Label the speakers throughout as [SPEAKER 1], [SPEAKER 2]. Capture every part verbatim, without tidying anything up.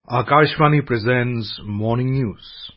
[SPEAKER 1] Akashvani presents Morning News.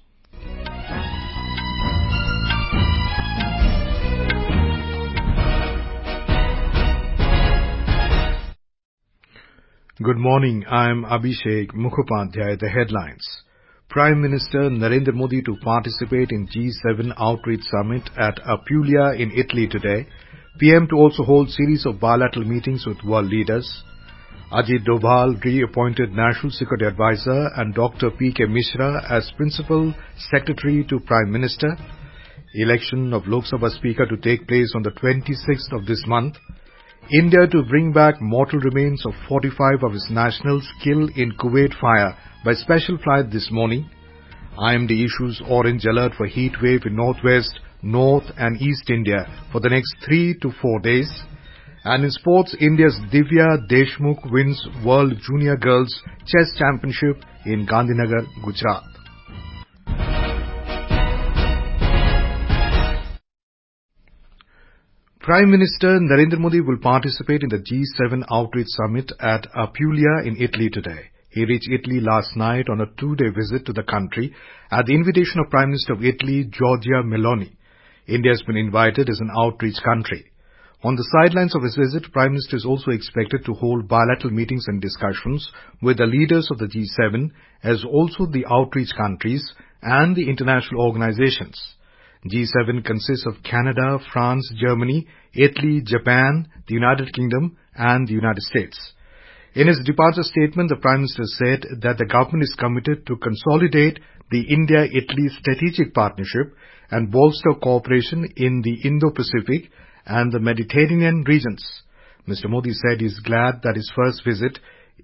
[SPEAKER 1] Good morning, I am Abhishek Mukhopadhyay. The headlines. Prime Minister Narendra Modi to participate in G seven Outreach Summit at Apulia in Italy today. P M to also hold series of bilateral meetings with world leaders. Ajit Doval reappointed National Security Advisor and Doctor P K Mishra as Principal Secretary to Prime Minister. Election of Lok Sabha Speaker to take place on the twenty-sixth of this month. India to bring back mortal remains of forty-five of its nationals killed in Kuwait fire by special flight this morning. I M D issues orange alert for heat wave in northwest, north and east India for the next three to four days. And in sports, India's Divya Deshmukh wins World Junior Girls Chess Championship in Gandhinagar, Gujarat. Prime Minister Narendra Modi will participate in the G seven Outreach Summit at Apulia in Italy today. He reached Italy last night on a two-day visit to the country at the invitation of Prime Minister of Italy, Giorgia Meloni. India has been invited as an outreach country. On the sidelines of his visit, Prime Minister is also expected to hold bilateral meetings and discussions with the leaders of the G seven, as also the outreach countries and the international organizations. G seven consists of Canada, France, Germany, Italy, Japan, the United Kingdom and the United States. In his departure statement, the Prime Minister said that the government is committed to consolidate the India-Italy strategic partnership and bolster cooperation in the Indo-Pacific and the Mediterranean regions. Mister Modi said he is glad that his first visit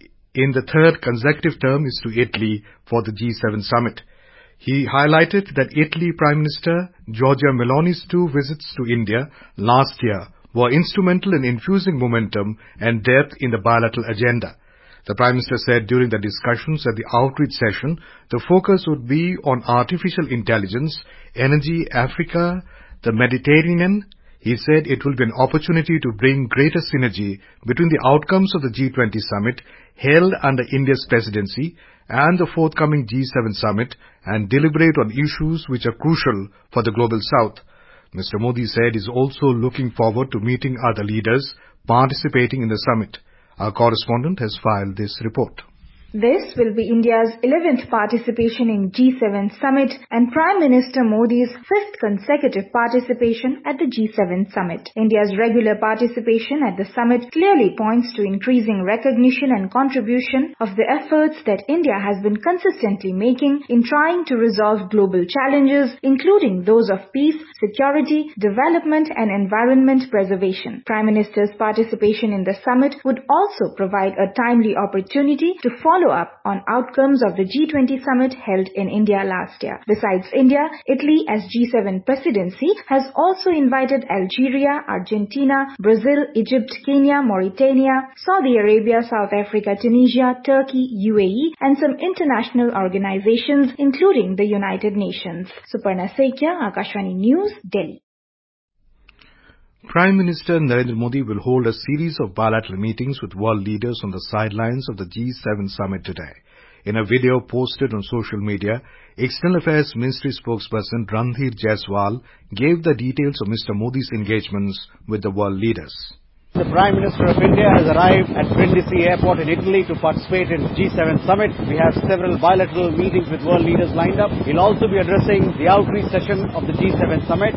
[SPEAKER 1] in the third consecutive term is to Italy for the G seven summit. He highlighted that Italy Prime Minister Giorgia Meloni's two visits to India last year were instrumental in infusing momentum and depth in the bilateral agenda. The Prime Minister said during the discussions at the outreach session, the focus would be on artificial intelligence, energy, Africa, the Mediterranean. He said it will be an opportunity to bring greater synergy between the outcomes of the G twenty summit held under India's presidency and the forthcoming G seven summit and deliberate on issues which are crucial for the global south. Mister Modi said he is also looking forward to meeting other leaders participating in the summit. Our correspondent has filed this report.
[SPEAKER 2] This will be India's eleventh participation in G seven summit and Prime Minister Modi's fifth consecutive participation at the G seven summit. India's regular participation at the summit clearly points to increasing recognition and contribution of the efforts that India has been consistently making in trying to resolve global challenges, including those of peace, security, development and environment preservation. Prime Minister's participation in the summit would also provide a timely opportunity to follow follow up on outcomes of the G twenty summit held in India last year. Besides India, Italy as G seven presidency has also invited Algeria, Argentina, Brazil, Egypt, Kenya, Mauritania, Saudi Arabia, South Africa, Tunisia, Turkey, U A E and some international organizations including the United Nations. Suparna Sekia, Akashvani News, Delhi.
[SPEAKER 1] Prime Minister Narendra Modi will hold a series of bilateral meetings with world leaders on the sidelines of the G seven summit today. In a video posted on social media, External Affairs Ministry spokesperson Randhir Jaiswal gave the details of Mister Modi's engagements with the world leaders.
[SPEAKER 3] The Prime Minister of India has arrived at Brindisi Airport in Italy to participate in G seven summit. We have several bilateral meetings with world leaders lined up. He'll also be addressing the outreach session of the G seven summit.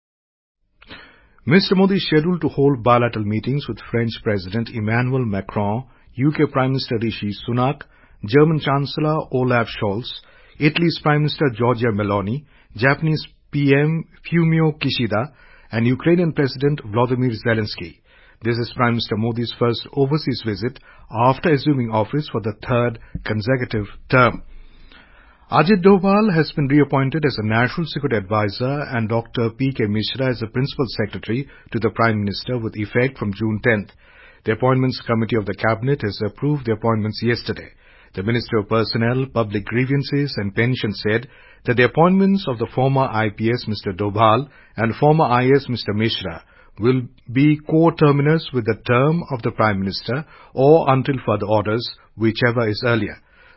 [SPEAKER 1] Mister Modi is scheduled to hold bilateral meetings with French President Emmanuel Macron, U K Prime Minister Rishi Sunak, German Chancellor Olaf Scholz, Italy's Prime Minister Giorgia Meloni, Japanese P M Fumio Kishida, and Ukrainian President Volodymyr Zelensky. This is Prime Minister Modi's first overseas visit after assuming office for the third consecutive term. Ajit Doval has been reappointed as a National Security Advisor and Doctor P K Mishra as the Principal Secretary to the Prime Minister with effect from June tenth. The Appointments Committee of the Cabinet has approved the appointments yesterday. The Minister of Personnel, Public Grievances and Pensions said that the appointments of the former I P S Mister Doval and former I A S Mister Mishra will be co-terminus with the term of the Prime Minister or until further orders, whichever is earlier.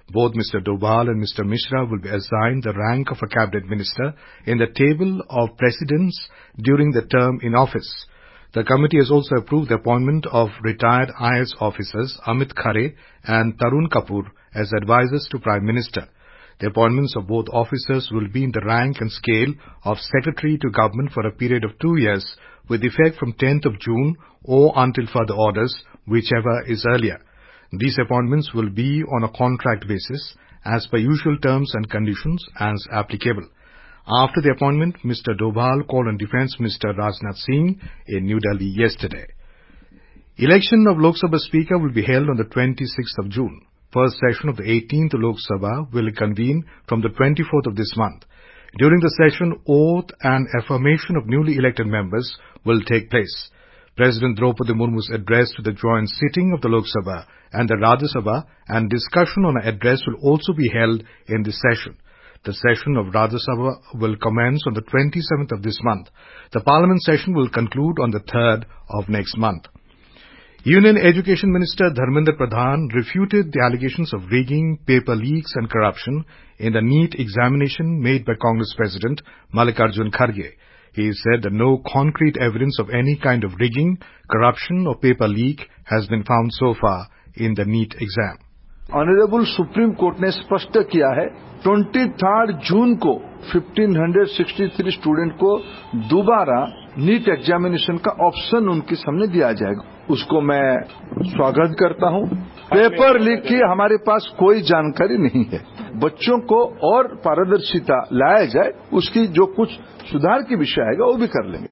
[SPEAKER 1] Both Mister Dobhal and Mister Mishra will be assigned the rank of a cabinet minister in the table of precedence during the term in office. The committee has also approved the appointment of retired I A S officers Amit Khare and Tarun Kapoor as advisors to Prime Minister. The appointments of both officers will be in the rank and scale of Secretary to Government for a period of two years with effect from tenth of June or until further orders, whichever is earlier. These appointments will be on a contract basis as per usual terms and conditions as applicable. After the appointment, Mister Dobhal called on Defence Minister Rajnath Singh in New Delhi yesterday. Election of Lok Sabha Speaker will be held on the twenty-sixth of June. First session of the eighteenth Lok Sabha will convene from the twenty-fourth of this month. During the session, oath and affirmation of newly elected members will take place. President Draupadi Murmu's address to the joint sitting of the Lok Sabha and the Rajya Sabha and discussion on her address will also be held in this session. The session of Rajya Sabha will commence on the twenty-seventh of this month. The Parliament session will conclude on the third of next month. Union Education Minister Dharmendra Pradhan refuted the allegations of rigging, paper leaks and corruption in the NEET examination made by Congress President Mallikarjun Kharge. He said that no concrete evidence of any kind of rigging, corruption or paper leak has been found so far in the NEET exam.
[SPEAKER 4] Honourable supreme court ने स्पष्ट किया है तेईस जून को पंद्रह सौ तिरसठ student को दोबारा नीट एग्जामिनेशन का ऑप्शन उनके सामने दिया जाएगा. उसको मैं स्वागत करता हूं. पेपर लीक की हमारे पास कोई जानकारी नहीं है. बच्चों को और पारदर्शिता लाया जाए, उसकी जो कुछ सुधार की विषय आएगा वो भी कर लेंगे.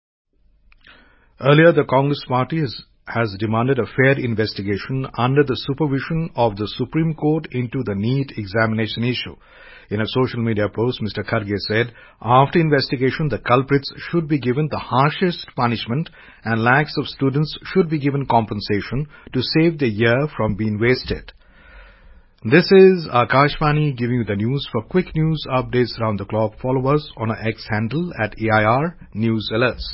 [SPEAKER 1] Earlier, the Congress Party has has demanded a fair investigation under the supervision of the Supreme Court into the NEET examination issue. In a social media post, Mister Kharge said, after investigation, the culprits should be given the harshest punishment and lakhs of students should be given compensation to save the year from being wasted. This is Akashvani giving you the news. For quick news updates around the clock, follow us on our X handle at A I R News Alerts.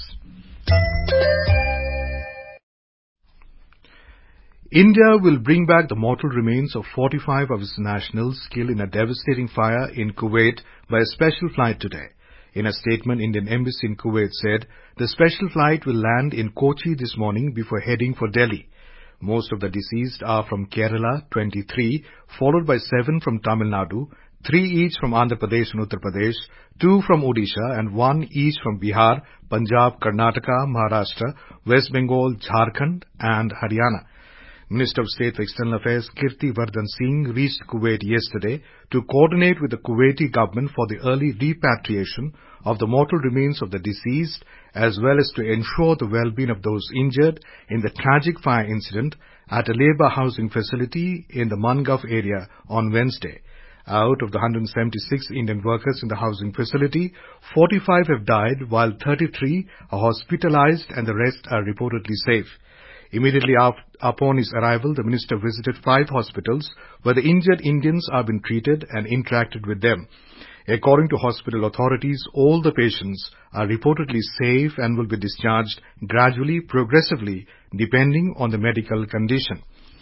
[SPEAKER 1] India will bring back the mortal remains of forty-five of its nationals killed in a devastating fire in Kuwait by a special flight today. In a statement, Indian Embassy in Kuwait said the special flight will land in Kochi this morning before heading for Delhi. Most of the deceased are from Kerala, twenty-three, followed by seven from Tamil Nadu, three each from Andhra Pradesh and Uttar Pradesh, two from Odisha and one each from Bihar, Punjab, Karnataka, Maharashtra, West Bengal, Jharkhand and Haryana. Minister of State for External Affairs Kirti Vardhan Singh reached Kuwait yesterday to coordinate with the Kuwaiti government for the early repatriation of the mortal remains of the deceased as well as to ensure the well-being of those injured in the tragic fire incident at a labour housing facility in the Mangav area on Wednesday. Out of the one hundred seventy-six Indian workers in the housing facility, forty-five have died while thirty-three are hospitalized and the rest are reportedly safe. Immediately upon his arrival, the minister visited five hospitals where the injured Indians are being treated and interacted with them. According to hospital authorities, all the patients are reportedly safe and will be discharged gradually, progressively, depending on the medical condition.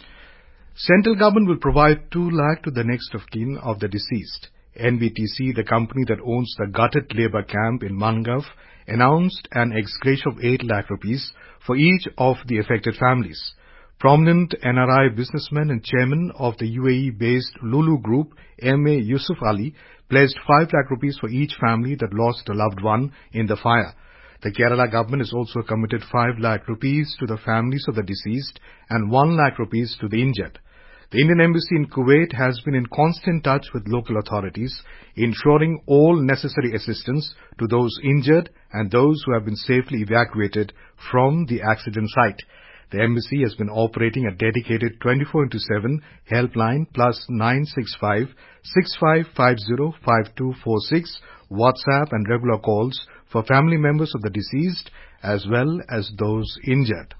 [SPEAKER 1] Central government will provide two lakh to the next of kin of the deceased. N B T C, the company that owns the gutted labour camp in Mangav, announced an ex gratia of eight lakh rupees for each of the affected families. Prominent N R I businessman and chairman of the U A E-based Lulu Group, M A Yusuf Ali, pledged five lakh rupees for each family that lost a loved one in the fire. The Kerala government has also committed five lakh rupees to the families of the deceased and one lakh rupees to the injured. The Indian Embassy in Kuwait has been in constant touch with local authorities, ensuring all necessary assistance to those injured and those who have been safely evacuated from the accident site. The embassy has been operating a dedicated twenty-four into seven helpline plus nine six five, six five five zero, five two four six, WhatsApp and regular calls for family members of the deceased as well as those injured.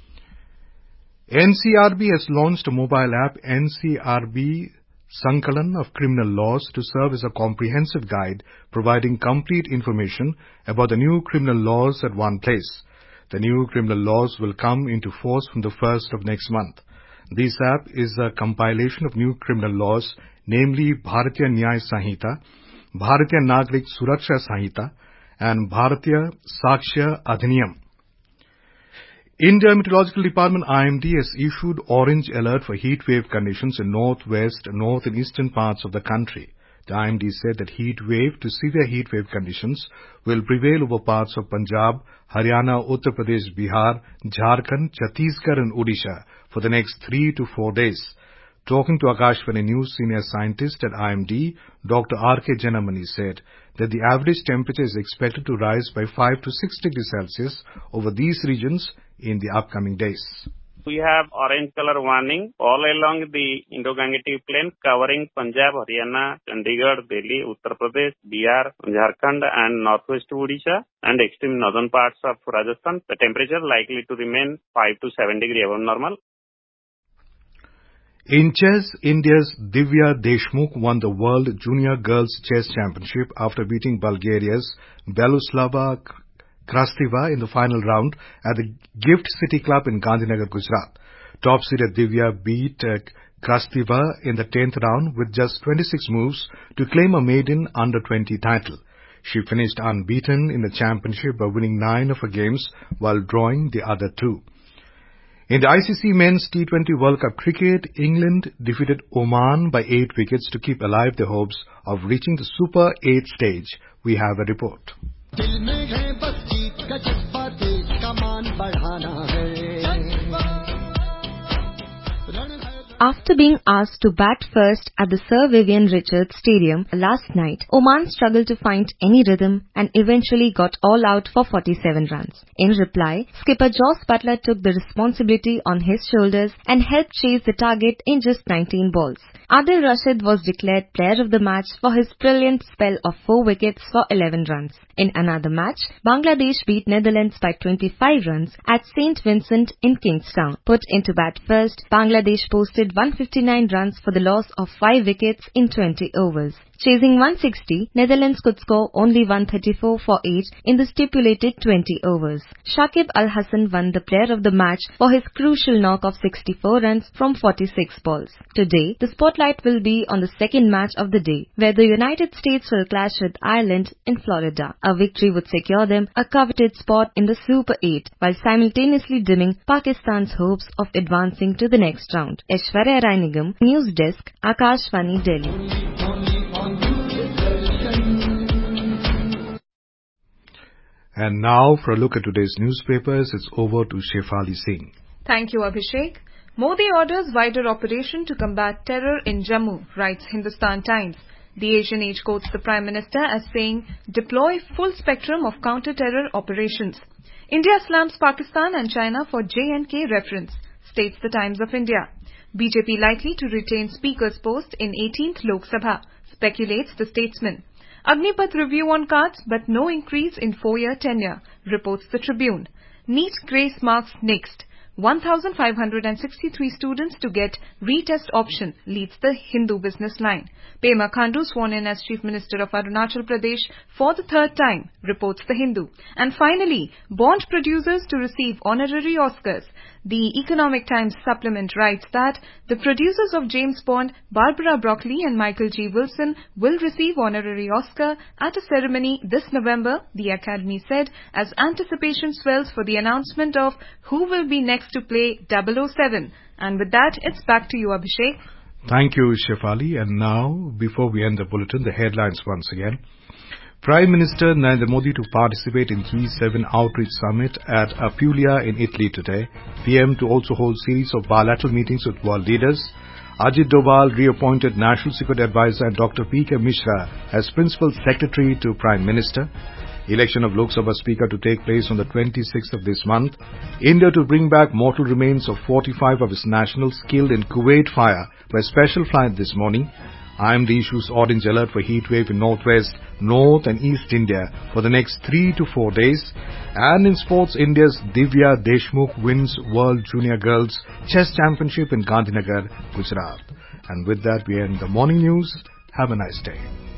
[SPEAKER 1] N C R B has launched a mobile app, N C R B Sankalan of Criminal Laws, to serve as a comprehensive guide providing complete information about the new criminal laws at one place. The new criminal laws will come into force from the first of next month. This app is a compilation of new criminal laws, namely Bharatiya Nyaya Sanhita, Bharatiya Nagrik Suraksha Sanhita, and Bharatiya Sakshya Adhiniyam. India Meteorological Department I M D has issued orange alert for heat wave conditions in northwest, north and eastern parts of the country. The I M D said that heat wave to severe heat wave conditions will prevail over parts of Punjab, Haryana, Uttar Pradesh, Bihar, Jharkhand, Chhattisgarh and Odisha for the next three to four days. Talking to Akashvani News senior scientist at I M D, Doctor R K Janamani said that the average temperature is expected to rise by five to six degrees Celsius over these regions in the upcoming days.
[SPEAKER 5] We have orange color warning all along the Indo-Gangetic plain covering Punjab, Haryana, Chandigarh, Delhi, Uttar Pradesh, Bihar, Jharkhand and northwest Odisha and extreme northern parts of Rajasthan. The temperature likely to remain five to seven degrees above normal.
[SPEAKER 1] In chess, India's Divya Deshmukh won the World Junior Girls Chess Championship after beating Bulgaria's Beloslava Krasteva in the final round at the Gift City Club in Gandhinagar, Gujarat. Top seeded Divya beat uh, Krasteva in the tenth round with just twenty-six moves to claim a maiden under twenty title. She finished unbeaten in the championship by winning nine of her games while drawing the other two. In the I C C Men's T twenty World Cup cricket, England defeated Oman by eight wickets to keep alive their hopes of reaching the Super eight stage. We have a report.
[SPEAKER 6] After being asked to bat first at the Sir Vivian Richards Stadium last night, Oman struggled to find any rhythm and eventually got all out for forty-seven runs. In reply, skipper Jos Buttler took the responsibility on his shoulders and helped chase the target in just nineteen balls. Adil Rashid was declared player of the match for his brilliant spell of four wickets for eleven runs. In another match, Bangladesh beat Netherlands by twenty-five runs at Saint Vincent in Kingstown. Put into bat first, Bangladesh posted one hundred fifty-nine runs for the loss of five wickets in twenty overs. Chasing one hundred sixty, Netherlands could score only one hundred thirty-four for eight in the stipulated twenty overs. Shakib Al Hasan won the player of the match for his crucial knock of sixty-four runs from forty-six balls. Today, the spotlight will be on the second match of the day, where the United States will clash with Ireland in Florida. A victory would secure them a coveted spot in the Super eight, while simultaneously dimming Pakistan's hopes of advancing to the next round. Aishwarya Rai Nigam, News Desk, Akashvani, Delhi.
[SPEAKER 1] And now, for a look at today's newspapers, it's over to Shefali Singh.
[SPEAKER 7] Thank you, Abhishek. Modi orders wider operation to combat terror in Jammu, writes Hindustan Times. The Asian Age quotes the Prime Minister as saying, deploy full spectrum of counter-terror operations. India slams Pakistan and China for J and K reference, states the Times of India. B J P likely to retain Speaker's post in eighteenth Lok Sabha, speculates the Statesman. Agnipath review on cards, but no increase in four-year tenure, reports the Tribune. NEET grace marks next. one thousand five hundred sixty-three students to get retest option, leads the Hindu business line. Pema Khandu sworn in as Chief Minister of Arunachal Pradesh for the third time, reports the Hindu. And finally, Bond producers to receive honorary Oscars. The Economic Times supplement writes that the producers of James Bond, Barbara Broccoli and Michael G. Wilson, will receive honorary Oscar at a ceremony this November, the Academy said, as anticipation swells for the announcement of who will be next to play double oh seven. And with that, it's back to you, Abhishek.
[SPEAKER 1] Thank you, Shefali. And now, before we end the bulletin, the headlines once again. Prime Minister Narendra Modi to participate in G seven Outreach Summit at Apulia in Italy today. P M to also hold series of bilateral meetings with world leaders. Ajit Doval reappointed National Security Advisor and Doctor P K Mishra as Principal Secretary to Prime Minister. Election of Lok Sabha Speaker to take place on the twenty-sixth of this month. India to bring back mortal remains of forty-five of its nationals killed in Kuwait fire by special flight this morning. I M D issues orange alert for heat wave in northwest, north and east India for the next three to four days. And in sports, India's Divya Deshmukh wins World Junior Girls Chess Championship in Gandhinagar, Gujarat. And with that, we end the morning news. Have a nice day.